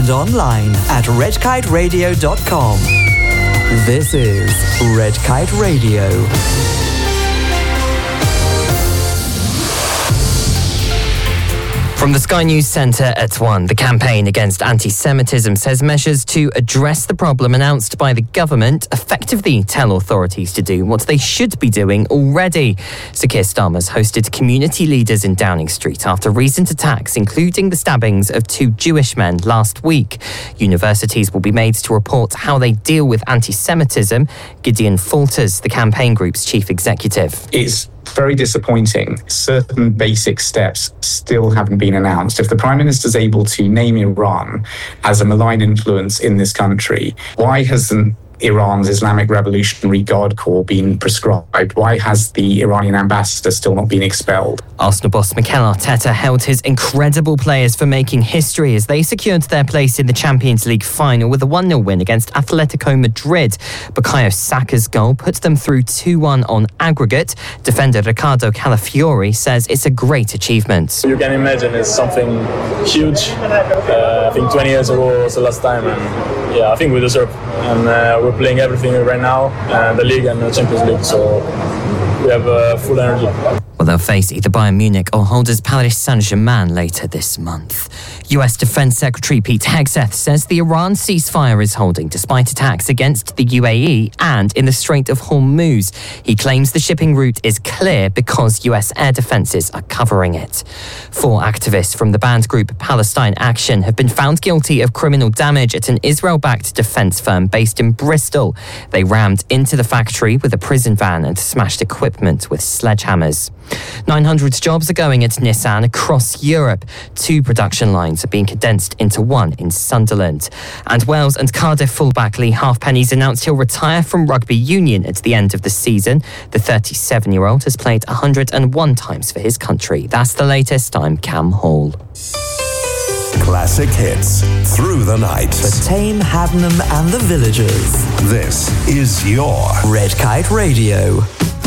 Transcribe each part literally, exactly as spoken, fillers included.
and online at red kite radio dot com. This is Red Kite Radio. From the Sky News Centre at one, the Campaign Against Anti-Semitism says measures to address the problem announced by the government effectively tell authorities to do what they should be doing already. Sir Keir Starmer's hosted community leaders in Downing Street after recent attacks, including the stabbings of two Jewish men last week. Universities will be made to report how they deal with anti-Semitism. Gideon Falters, the campaign group's chief executive. It's very disappointing. Certain basic steps still haven't been announced. If the Prime Minister is able to name Iran as a malign influence in this country, why hasn't Iran's Islamic Revolutionary Guard Corps been prescribed? Why has the Iranian ambassador still not been expelled? Arsenal boss Mikel Arteta hailed his incredible players for making history as they secured their place in the Champions League final with a one nil win against Atletico Madrid. Bukayo Saka's goal put them through two one on aggregate. Defender Ricardo Calafiori says it's a great achievement. You can imagine it's something huge. Uh, I think twenty years ago was the last time, and yeah, I think we deserve. And uh, we're playing everything right now, uh, the league and the Champions League, so we have uh, full energy. Well, they'll face either Bayern Munich or holders Paris Saint-Germain later this month. U S Defence Secretary Pete Hegseth says the Iran ceasefire is holding despite attacks against the U A E and in the Strait of Hormuz. He claims the shipping route is clear because U S air defences are covering it. Four activists from the banned group Palestine Action have been found guilty of criminal damage at an Israel-backed defence firm based in Bristol. They rammed into the factory with a prison van and smashed equipment with sledgehammers. nine hundred jobs are going at Nissan across Europe. Two production lines are being condensed into one in Sunderland. And Wales and Cardiff fullback Lee Halfpenny's announced he'll retire from rugby union at the end of the season. The thirty-seven-year-old has played one hundred one times for his country. That's the latest. I'm Cam Hall. Classic hits through the night. For Tame, Haddenham and the Villagers. This is your Red Kite Radio.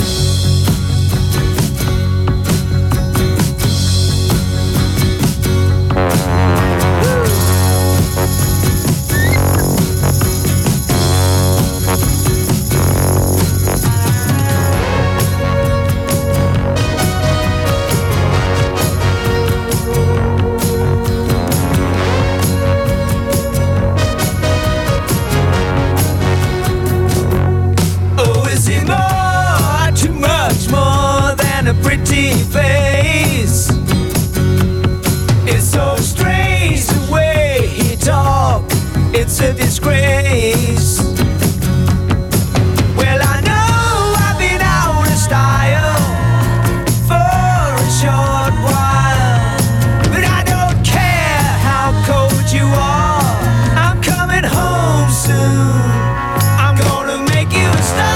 It's a disgrace. Well, I know I've been out of style for a short while, but I don't care how cold you are. I'm coming home soon. I'm gonna make you a star.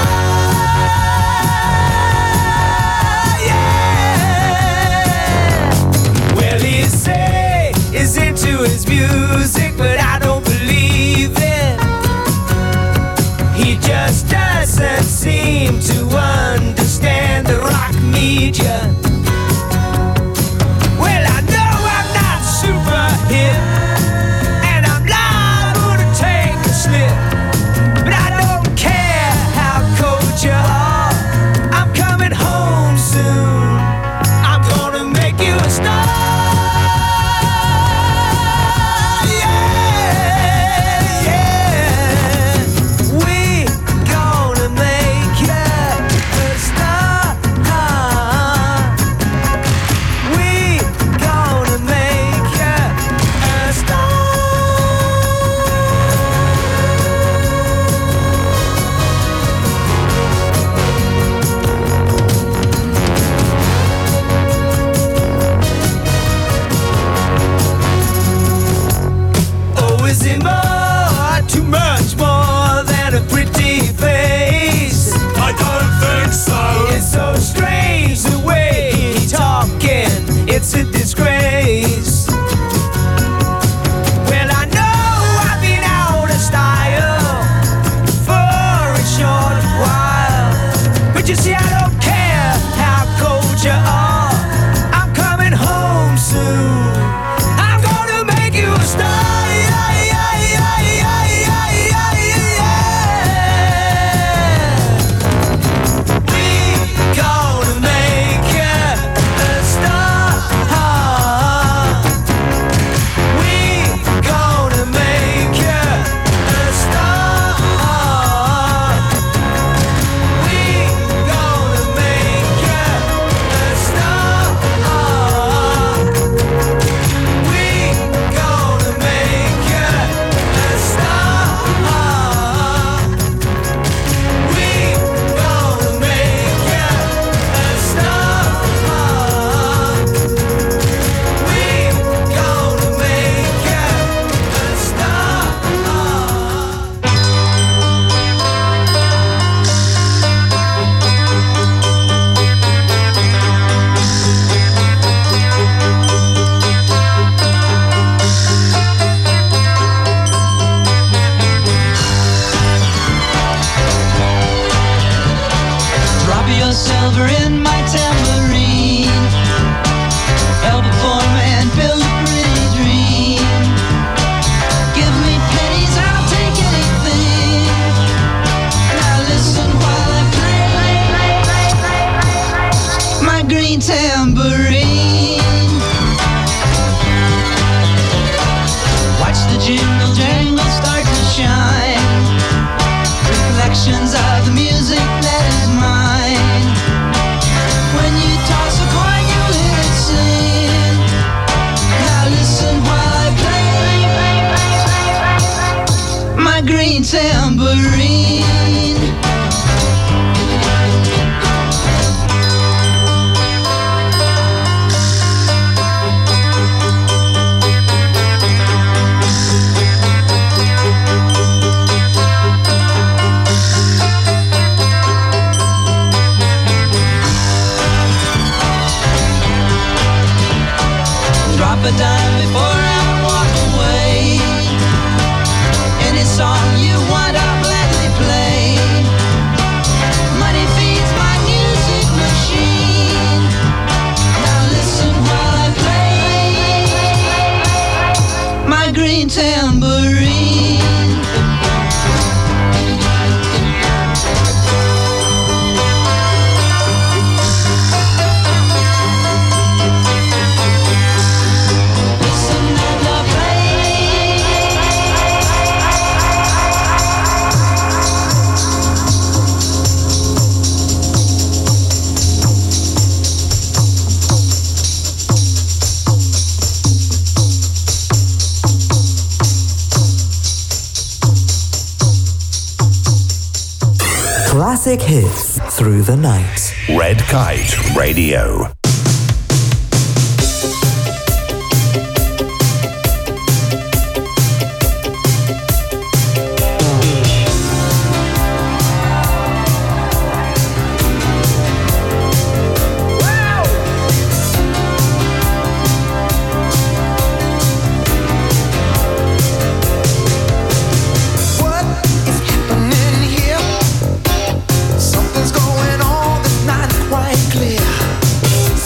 Yeah. Well, he say he's into his music, but I don't believe it. He just doesn't seem to understand the rock media. Well, I know I'm not super hip, and I'm liable to take a slip, but I don't care how cold you are. I'm coming home soon. I'm gonna make you a star. Is it more, too much more than a pretty face? I don't think so. It's so strange the way he's talking. It's a disgrace. Well, I know I've been out of style for a short while, but you see, I don't care how cold you are. I'm coming home soon. I'm gonna make you a star. Yeah, yeah. green tambourine. Watch the jingle jangle start to shine. Reflections of the music that is mine. When you toss a coin, you hear it sing. Now listen while I play my green tambourine. Drop a dime before I walk away. Any song you want, I'll gladly play. Money feeds my music machine. Now listen while I play my green tambourine. Classic hits through the night. Red Kite Radio. Something's going on that's not quite clear.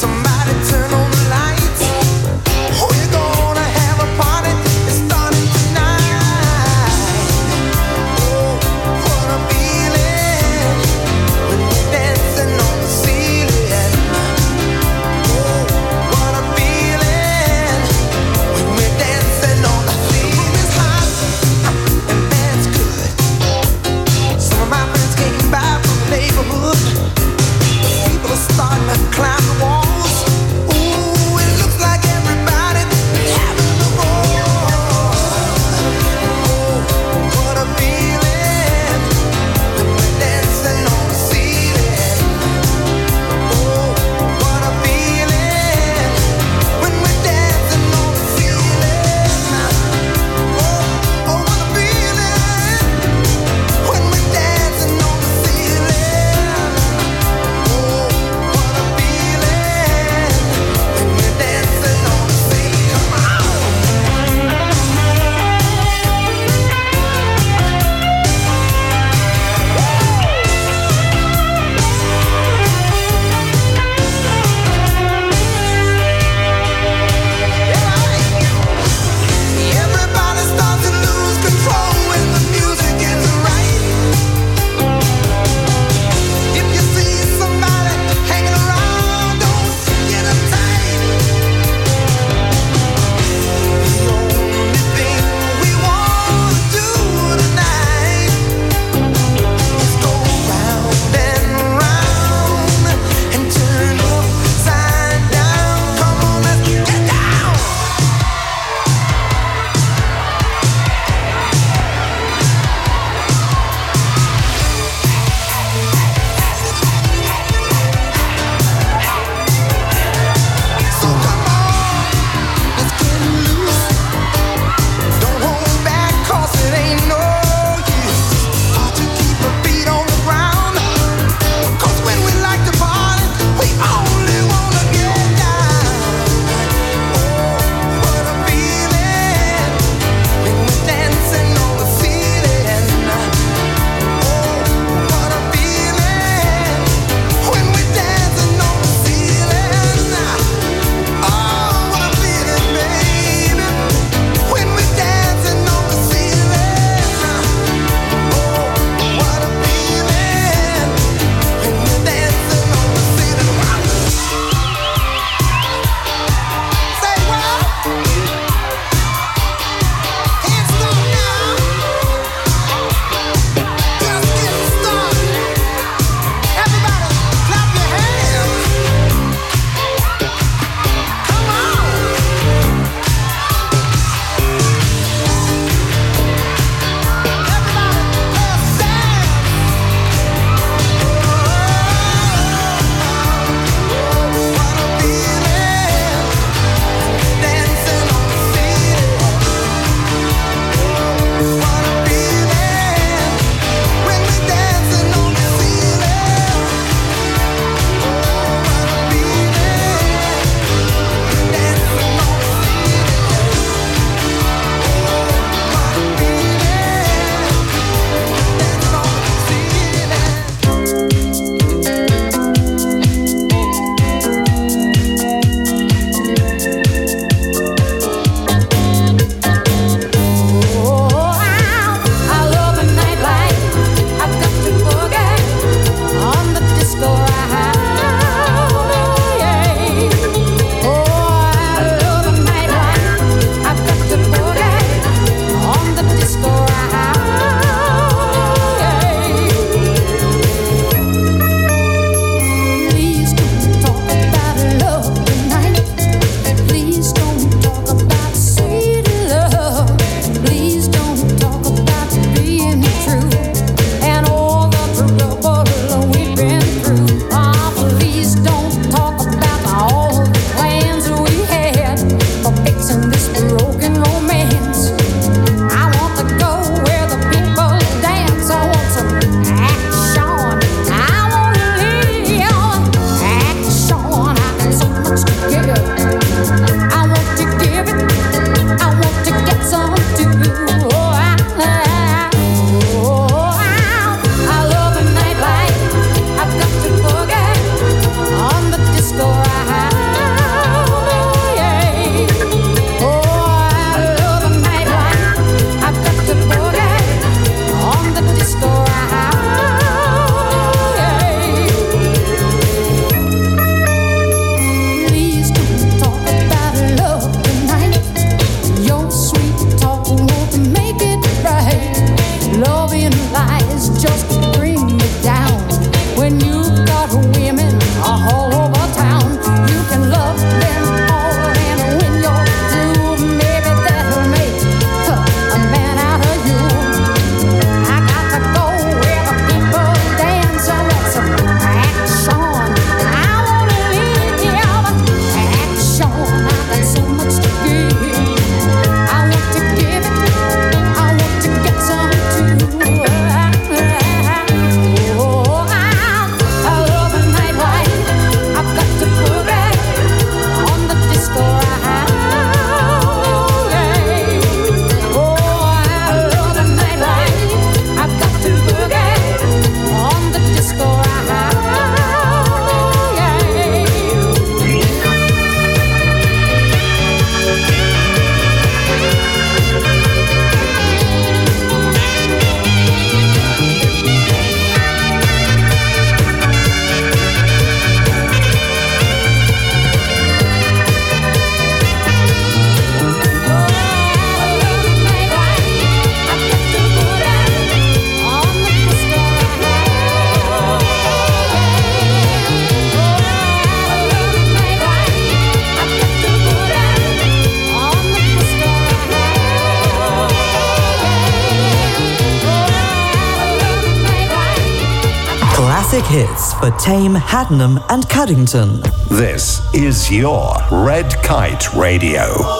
classic hits for Tame, Haddenham and Cuddington. This is your Red Kite Radio.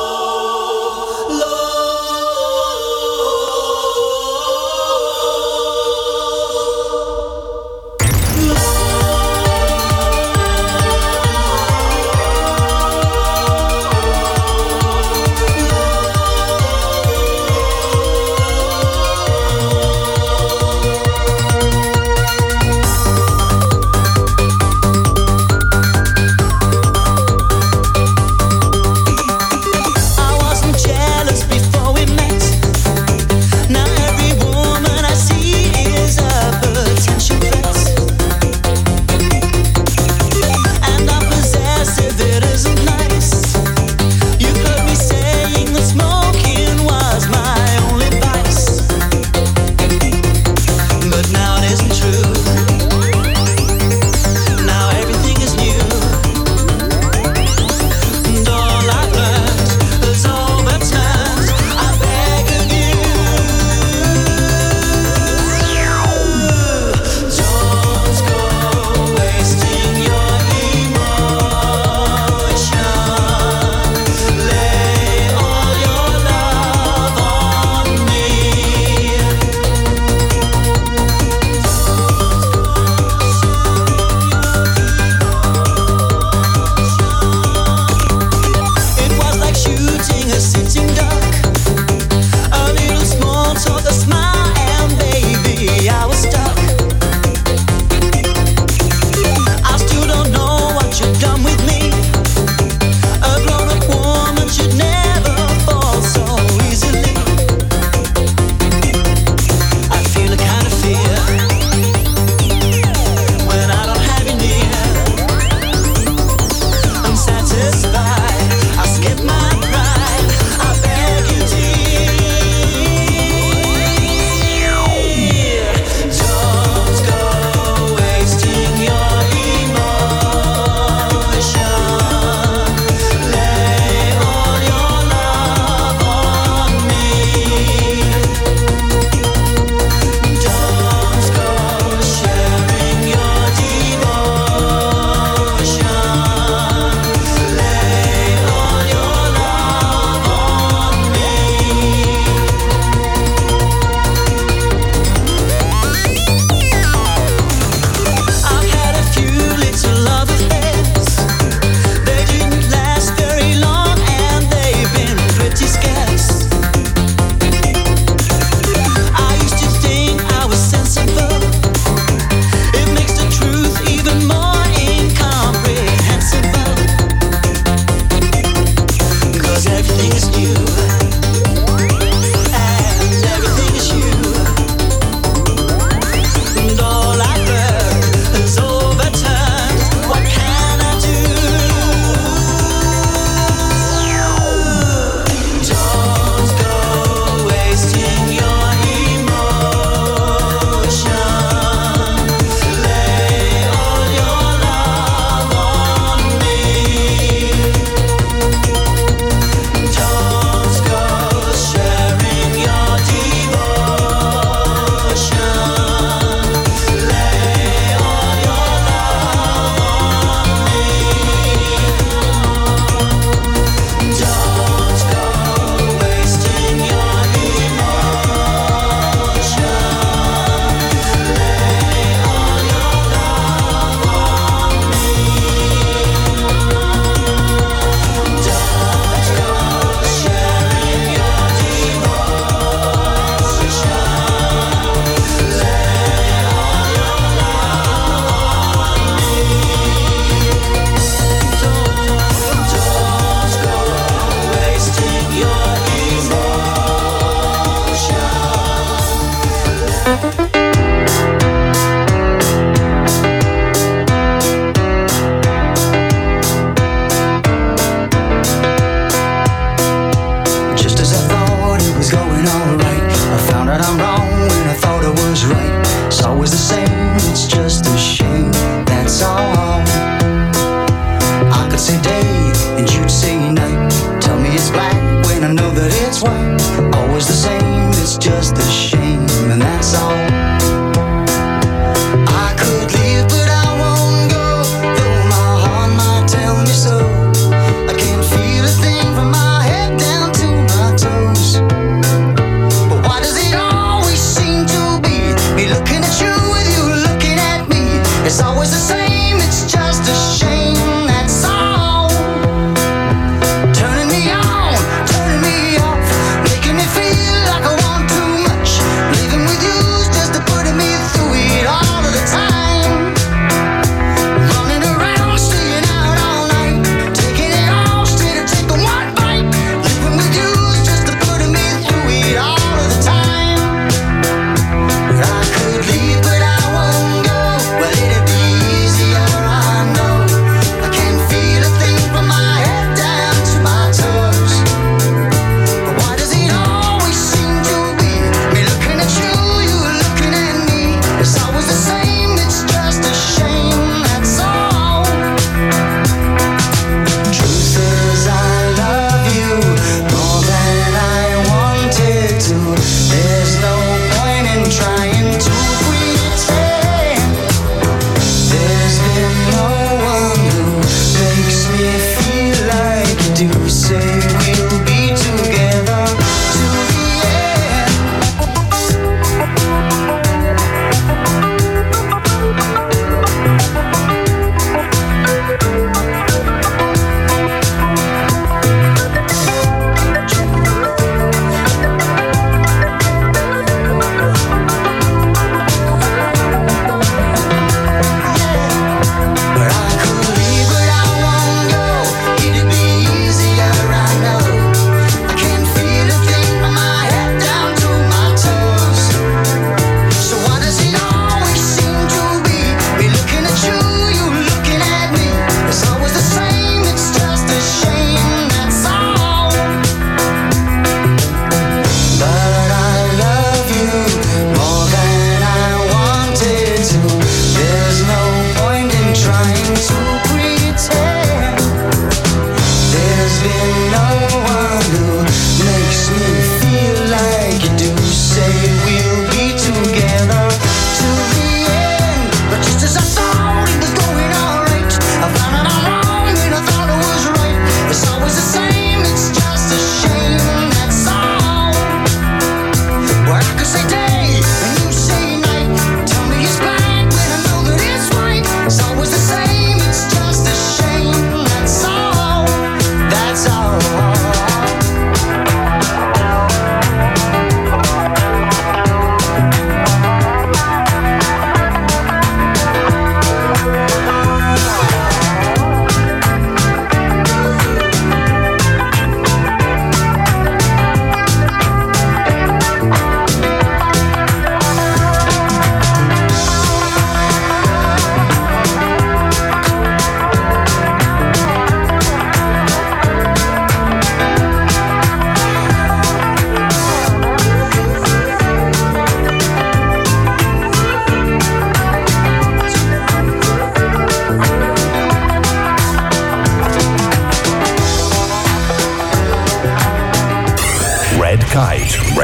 just a shame, and that's all. I could live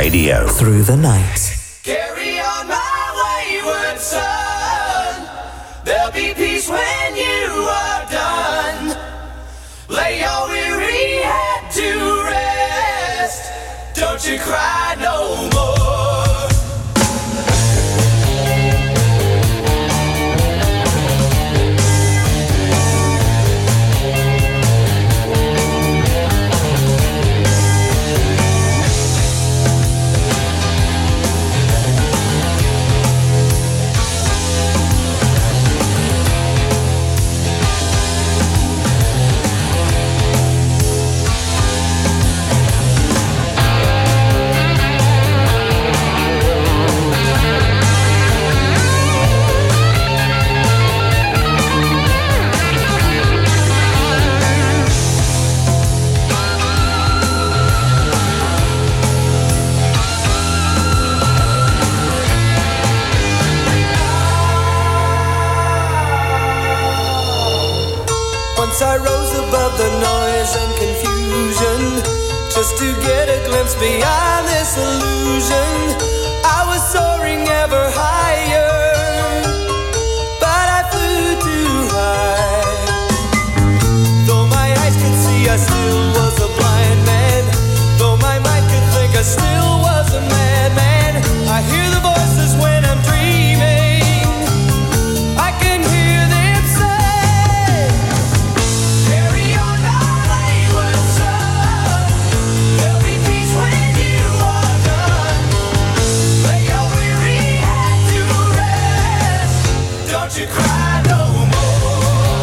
Radio. Through the night. Carry on my wayward son. There'll be peace when you are done. Lay your weary head to rest. Don't you cry no more. I rose above the noise and confusion just to get a glimpse beyond this illusion. I was soaring ever higher, but I flew too high. Though my eyes could see, I still was a blind man. Though my mind could think, I still was a madman. I hear the voices when I'm dreaming. I can hear them say, you cry no more.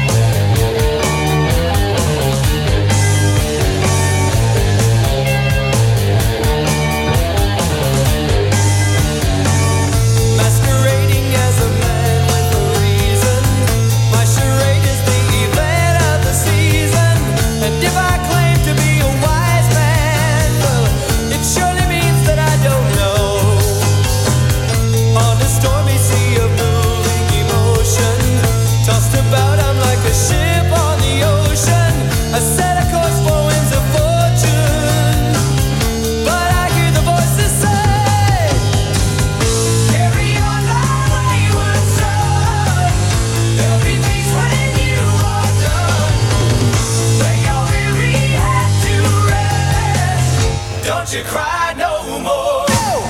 Masquerading as a man with a reason. My charade is the event of the season. And if I claim to be a wise man, well, it surely means that I don't know. On a stormy sea of moving emotion, tossed about, I'm like a ship on the ocean. I set a course for winds of fortune, but I hear the voices say, carry on my wayward son. There'll be peace when you are done. Lay your weary head to rest. Don't you cry no more.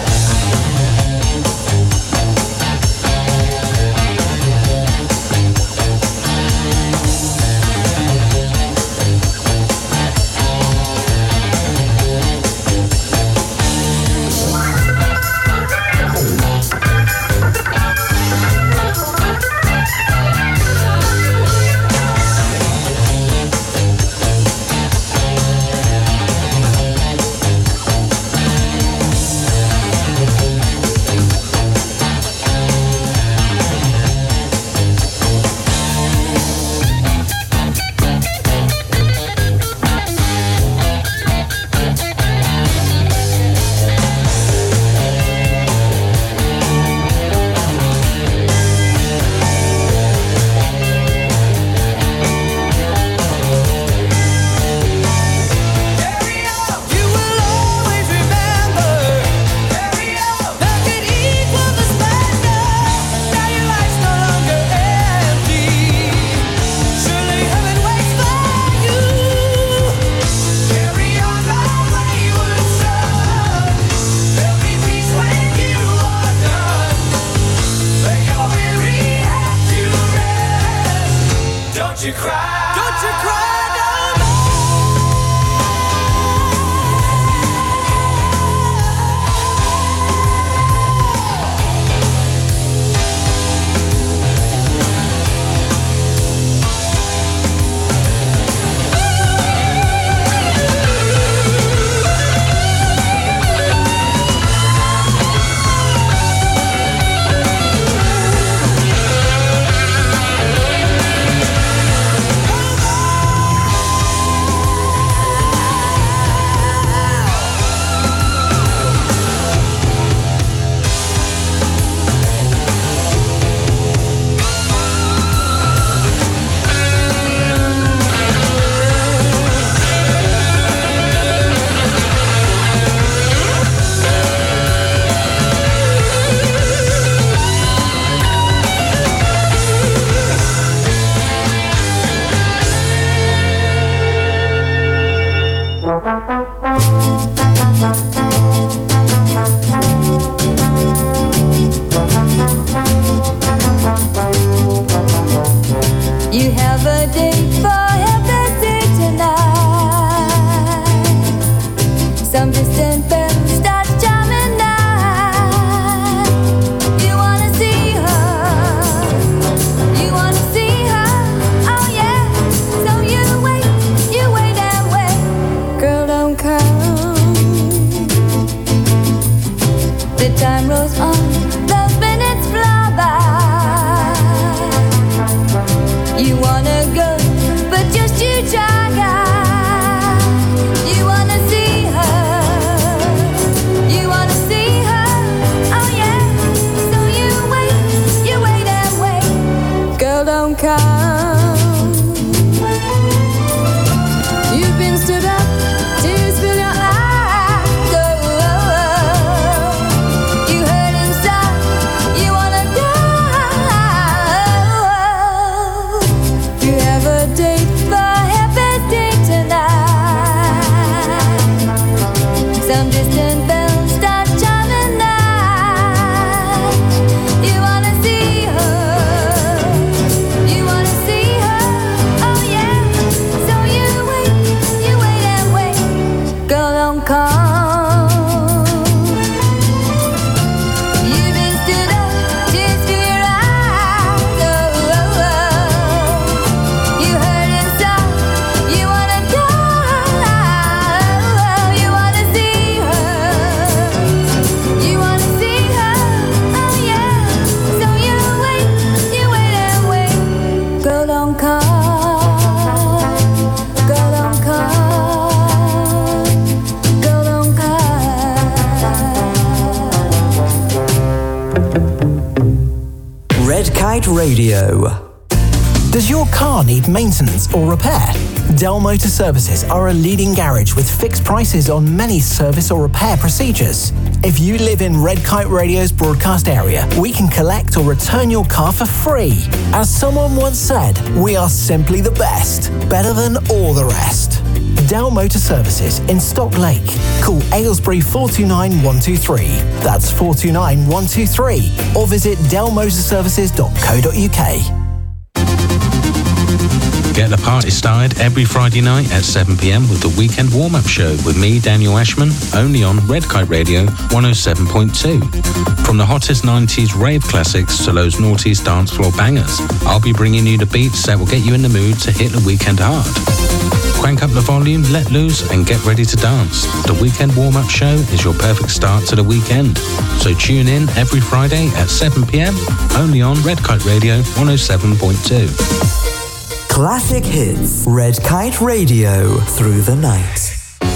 Don't you cry, don't you cry no more. The time rolls on, those minutes fly by. You wanna go, but just you try, guy. You wanna see her, you wanna see her, oh yeah. So you wait, you wait and wait. Girl, don't come. You've been stood up, tears fill your eyes. Oh, oh, oh. You hurt inside, you wanna die. You have a date for heaven's day tonight. Some distant bells start chiming now. You wanna see her, you wanna see her, oh yeah. So you wait, you wait and wait. Girl, don't come. You've been stood up, tears fill your eyes. Oh, oh, oh. You hurt inside, you wanna die. You wanna see her, you wanna see her, oh yeah. So you wait, you wait and wait. Girl, don't come. Girl, don't come. Girl, don't come. Red Kite Radio. Does your car need maintenance or repair? Dell Motor Services are a leading garage with fixed prices on many service or repair procedures. If you live in Red Kite Radio's broadcast area, we can collect or return your car for free. As someone once said, we are simply the best, better than all the rest. Dell Motor Services in Stock Lake. Call Aylesbury four two nine one two three. That's four two nine one two three. Or visit dell motor services dot co dot uk. Get the party started every Friday night at seven p.m. with the Weekend Warm-Up Show with me, Daniel Ashman, only on Red Kite Radio one oh seven point two. From the hottest nineties rave classics to those noughties dance floor bangers, I'll be bringing you the beats that will get you in the mood to hit the weekend hard. Crank up the volume, let loose, and get ready to dance. The Weekend Warm-Up Show is your perfect start to the weekend. So tune in every Friday at seven p.m. only on Red Kite Radio one oh seven point two. Classic hits. Red Kite Radio through the night.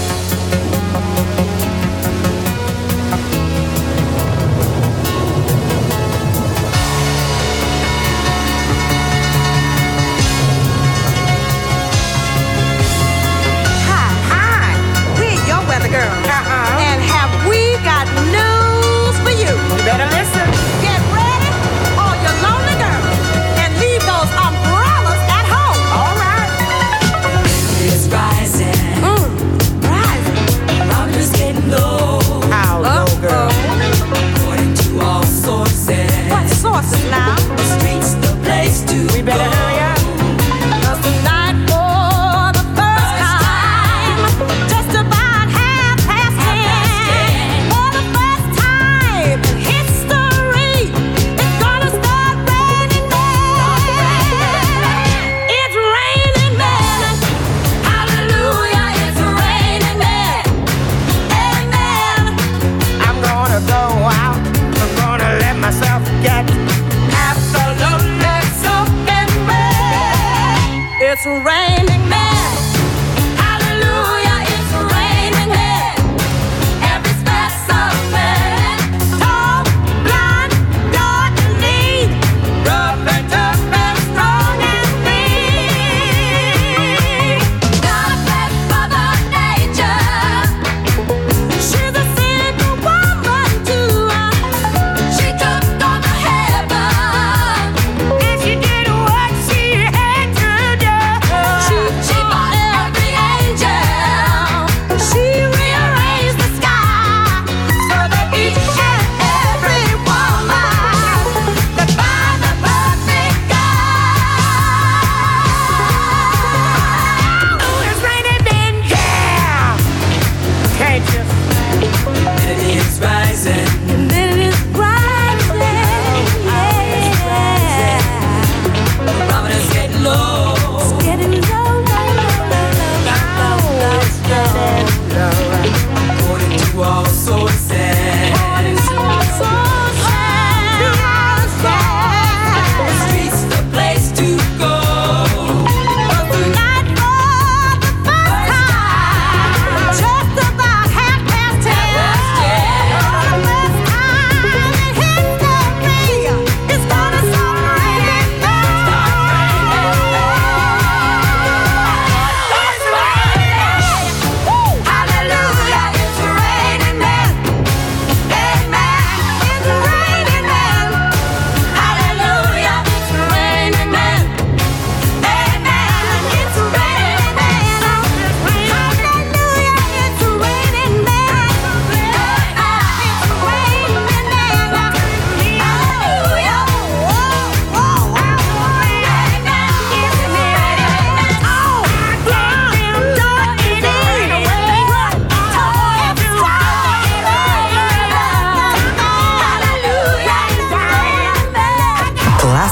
Hi, hi. We're your weather girls. Uh-huh. And have we got news for you? You better listen. Get ready, all your lonely girls, and leave those umbrellas at home. All right. It's rising. Mm, rising. I'm just getting low. How low, girl? According to all sources. What sources now? The streets, the place to We better go. hurry up. 'Cause tonight, for the first time, just about half past ten, for the first time in history, it's gonna start raining men. It's raining men. Hallelujah, it's raining men. Amen. I'm gonna go out. I'm gonna let myself get absolutely soaking wet. It's raining men. Hallelujah, it's raining men. Every specimen, tall, blind, dark and lean, rough and tough and strong and mean. God bless Mother Nature. She's a single woman too. She took on the heaven, and she did what she had to do.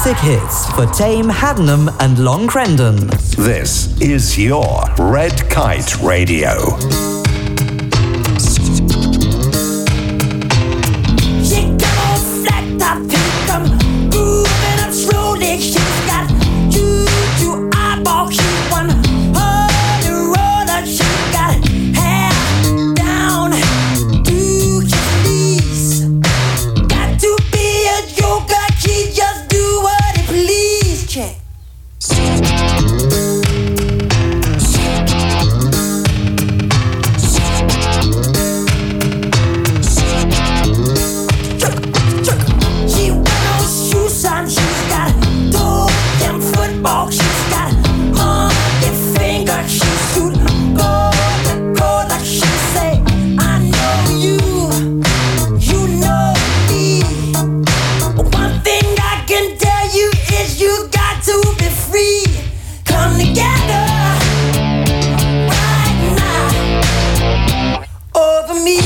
classic hits for Tame, Haddenham and Long Crendon. This is your Red Kite Radio. She come on flat top, she come moving up slowly. She's got you to eyeball. She one holy roller. She got hair down to your knees. Got to be a joker. She just do what it please. Check. She wear no shoes on. She's got toe them football. She's got monkey finger. She shoot goal to goal like she say. I know you, you know me. One thing I can tell you is you got to be free. Come together right now over me.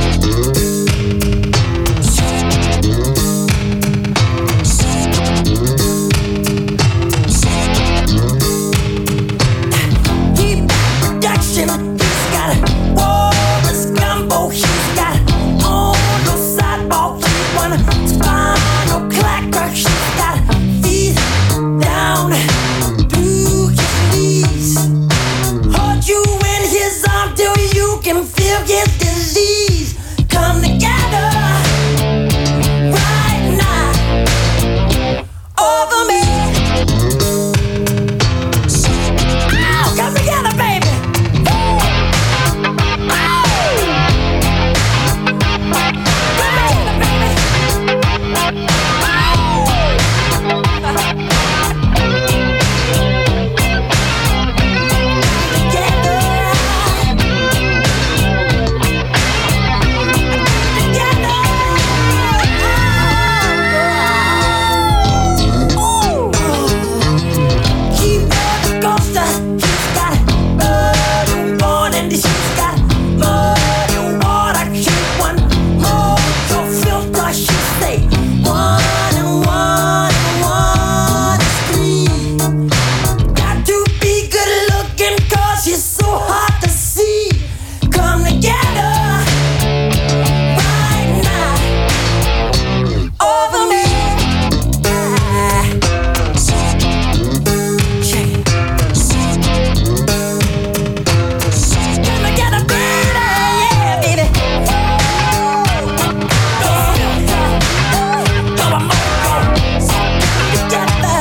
Deep production, he's got a walrus gumbo. He's got on the sidewalk. He wanna spinal clacker. She's got feet down to his knees. Hold you in his arm till you can feel his disease. Come together right now over me. Ow, come together, baby. She rode the coaster. She's got blood and bone, and she's got mud and water. She won motor filter. She say one and one and one is three. Got to be good looking 'cause she's so hard to see. Come together right now over me. Check it. Come together, baby, yeah, baby. No filter, no emotion. Together,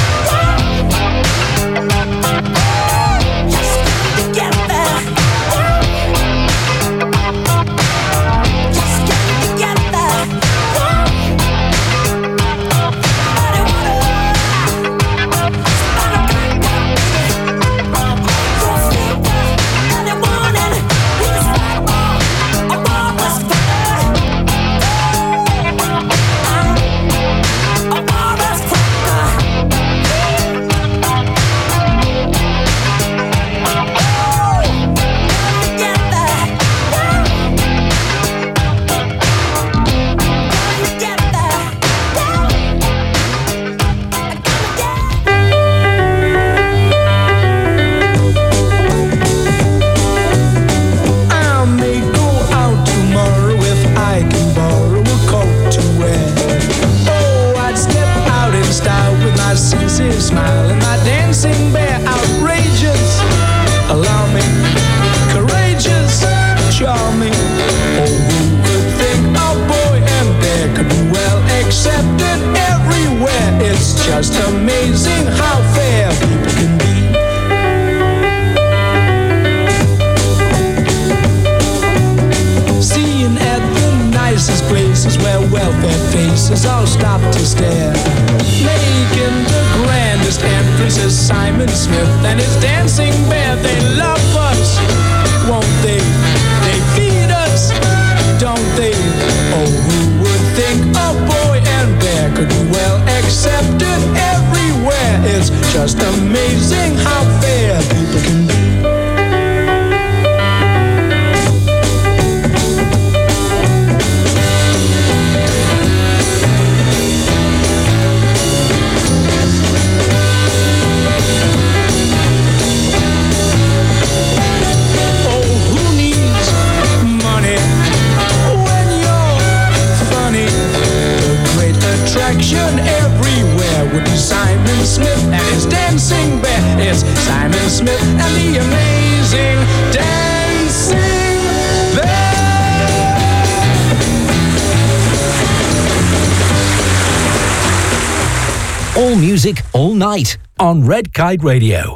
just together, just get together. Body water, spinal go filter, early morning, with a sidewalk, a walrus cracker. A walrus cracker. I may go out tomorrow if I can borrow a coat to wear. Oh, I'd step out in style with my sincere smile and my dancing bear. Outrageous, alarming, courageous, charming. Oh, who would think a boy and bear could be well accepted everywhere? It's just amazing how fair people can be. Seeing at the nicest places where welfare faces all stop to stare. Making the grandest entrances, Simon Smith and his dancing bear. They love us, won't they? They feed us, don't they? Oh, who would think a boy and bear could be well accepted everywhere? It's just amazing how fair people can be. attraction everywhere would be Simon Smith and his dancing bear. It's Simon Smith and the amazing dancing bear. All music, all night on Red Kite Radio.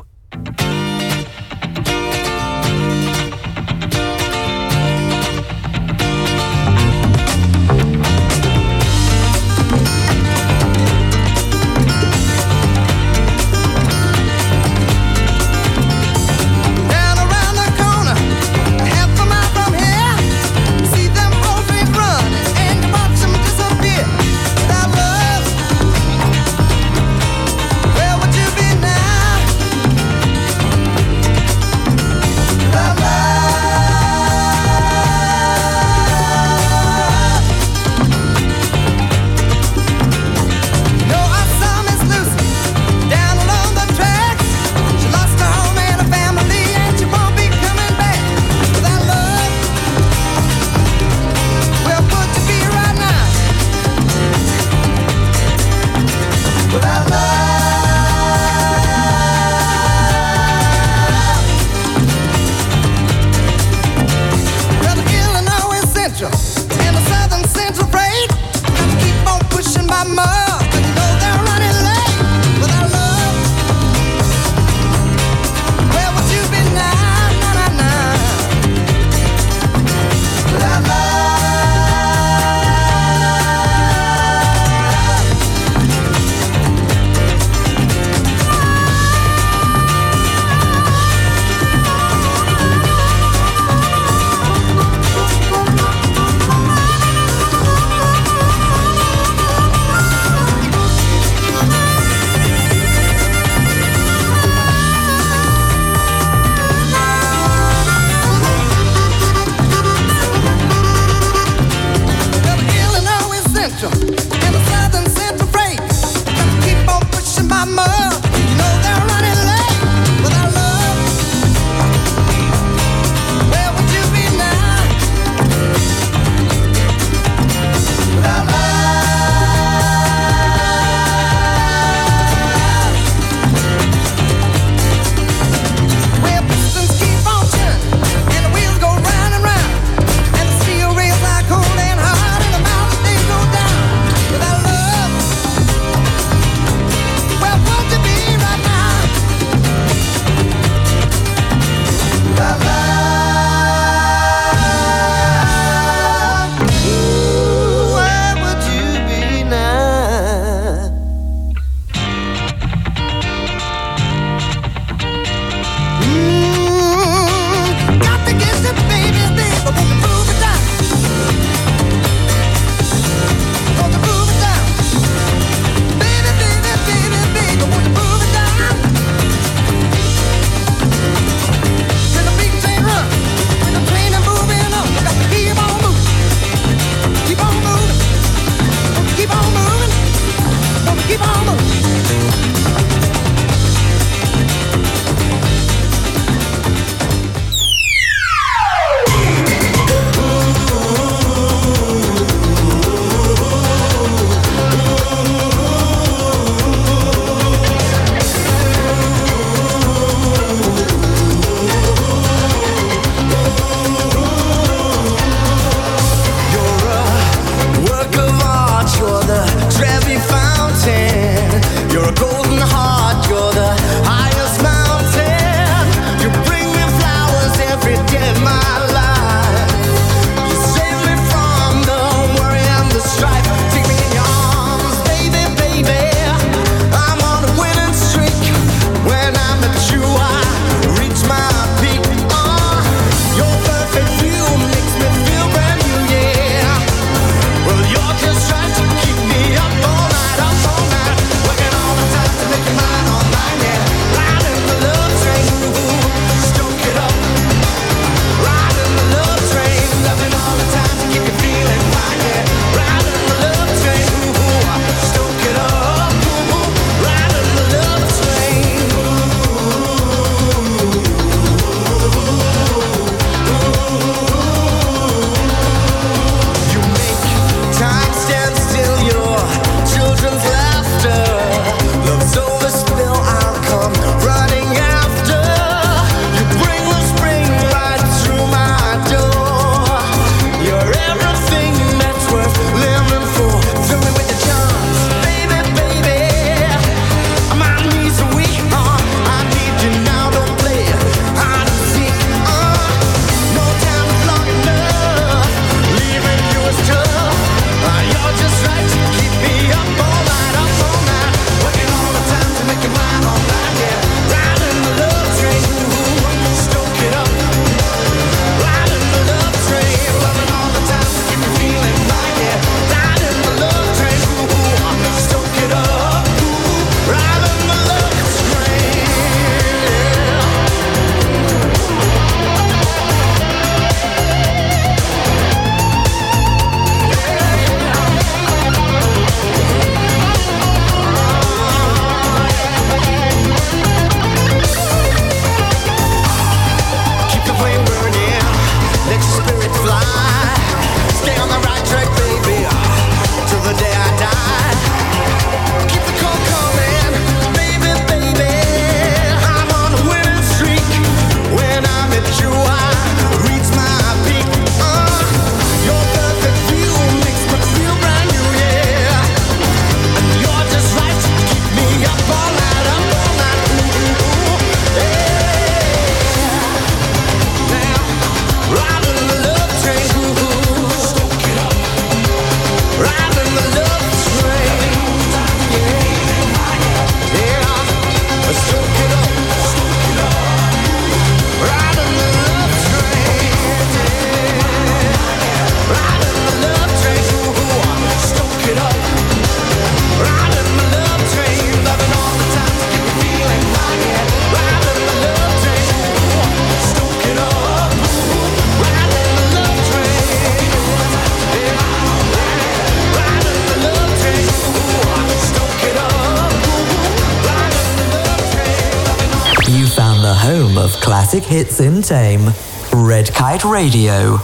classic hits in tame. Red Kite Radio.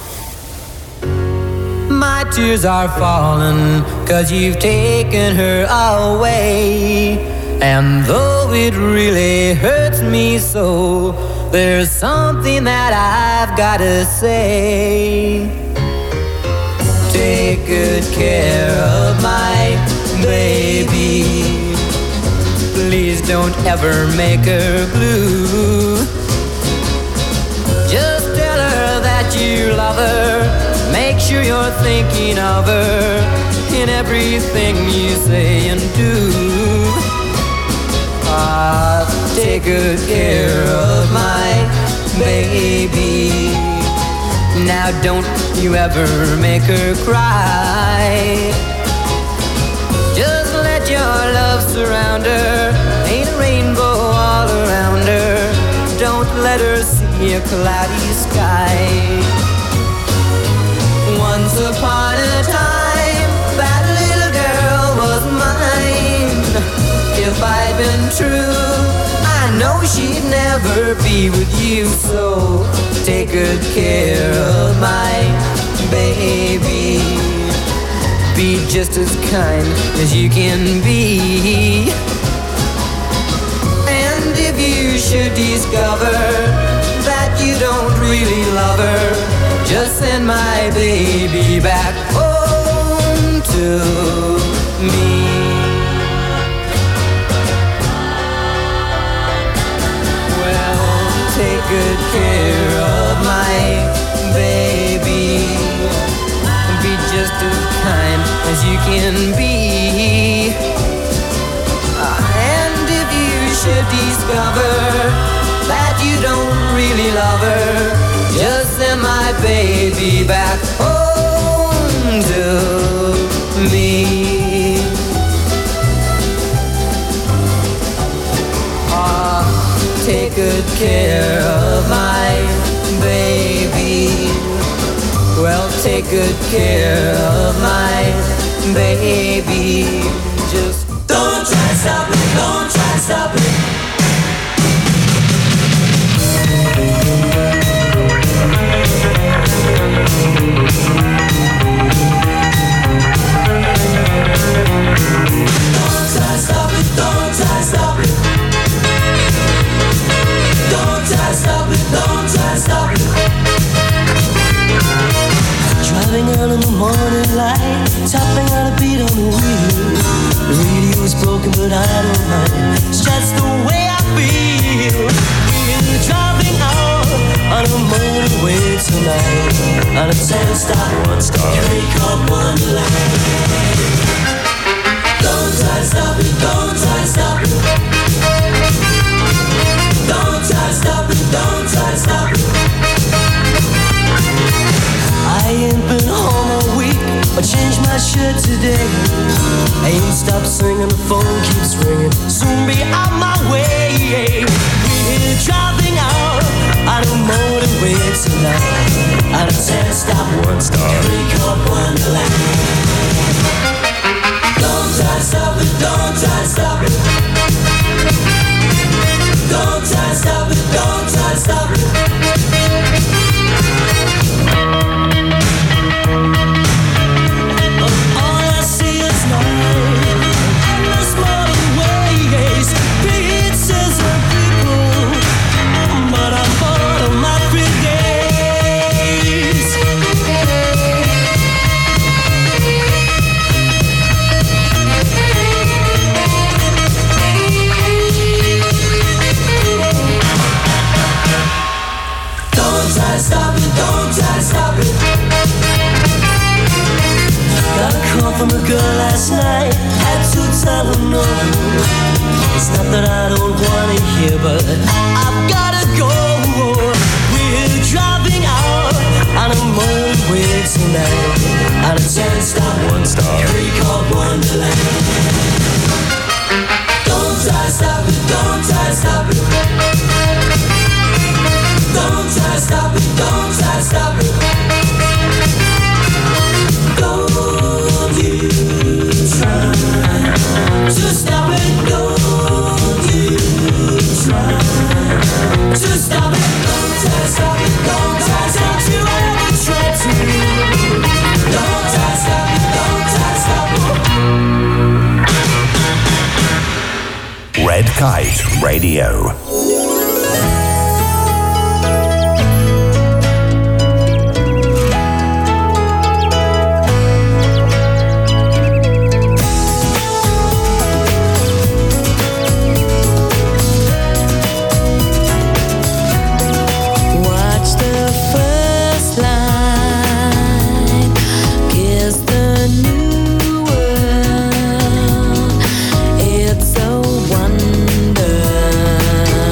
My tears are falling, cause you've taken her away. And though it really hurts me so, there's something that I've gotta say. Take good care of my baby. Please don't ever make her blue. Just tell her that you love her. Make sure you're thinking of her in everything you say and do. Ah, take good care of my baby. Now don't you ever make her cry. Just let your love surround her. Ain't a rainbow all around her. Don't let her see a cloudy sky. Once upon a time, that little girl was mine. If I'd been true, I know she'd never be with you. So take good care of my baby. Be just as kind as you can be. And if you should discover that you don't really love her, just send my baby back home to me. Take good care of my baby. Be just as kind as you can be. Uh, and if you should discover that you don't really love her, just send my baby back home to me. Uh, take good care of my baby. Well, take good care of my baby. Just don't try to stop it, don't try to stop it. Don't try to stop it, don't try to stop it. Don't try to stop it, don't try to stop it. Driving out in the morning light, tapping out a beat on the wheel. The radio's broken but I don't mind, it's just the way I feel. We're driving out on a motorway tonight, on a ten stop, one star, Harry called Wonderland. Don't try to stop it, don't try to stop it. Don't try to stop it, don't try to stop it. I ain't been home all week, I changed my shirt today. I ain't stopped singing, the phone keeps ringing, soon be on my way. We're driving out on a motorway tonight, on a ten stop, one star, Harry called Wonderland. Don't try to stop it, don't try to stop it. Don't try to stop it, don't try to stop it. All I see is night, endless motorways, pizzas and people, but I'm bored of my three days. Don't try to stop it, don't try to stop it. Got a call from a girl last night, had to tell her no. It's not that I don't wanna hear, but I've gotta go. We're driving out on a motorway tonight, on a ten stop, one star, Harry called Wonderland. Don't try to stop it, don't try to stop it. Don't try to stop it, don't try to stop it. Don't you try to stop it, don't you try to stop it. Kite Radio. Watch the first line, kiss the new world. It's a wonder.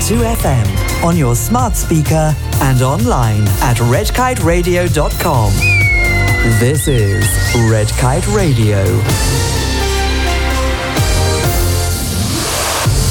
two F M on your smart speaker and online at red kite radio dot com. This is Red Kite Radio.